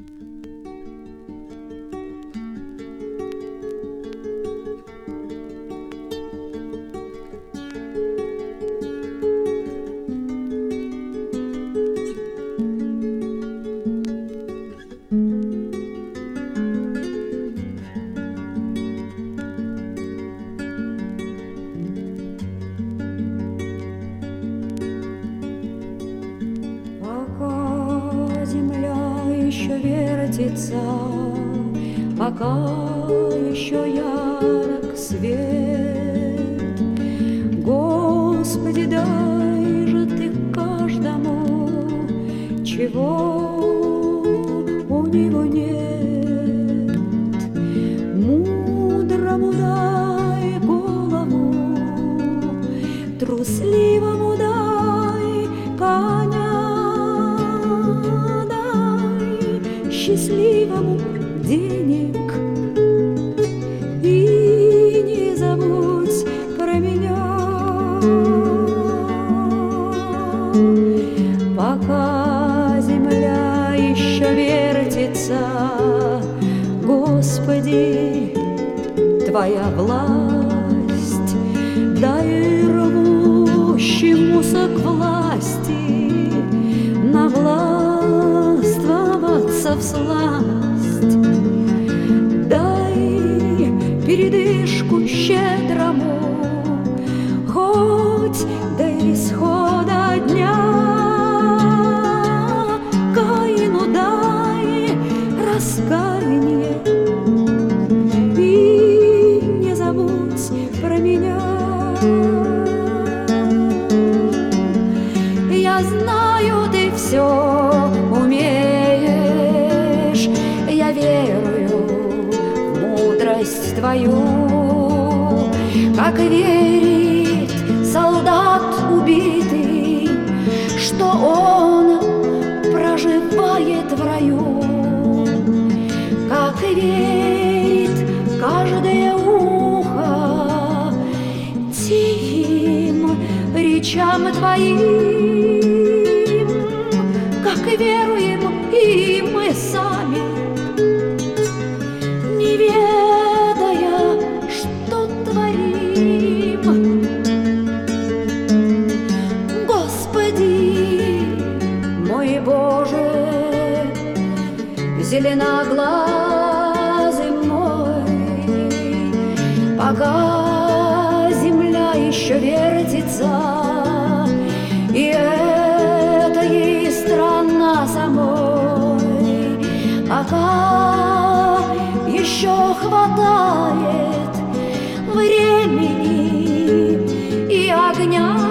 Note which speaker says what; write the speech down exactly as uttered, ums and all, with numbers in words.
Speaker 1: Еще вертится, пока еще ярок свет. Господи, дай же ты каждому, чего у него нет. Мудрому дай голову, трусливому дай коня, счастливому денег, и не забудь про меня. Пока земля еще вертится, Господи, Твоя власть, дай рвущемуся к власти на властвоваться всласть. Дай передышку щедрому, хоть до исхода дня. Каину дай раскаяние, и не забудь про меня. Я знаю, ты все умеешь, я верую в мудрость Твою, как верит солдат убитый, что он проживает в раю, как верит каждое ухо тихим речам Твоим, как веруем и мы сами, не ведая, что творим. Господи, мой Боже, зеленоглазый мой, пока земля еще вертится, и это ей страна самой, пока еще хватает времени и огня.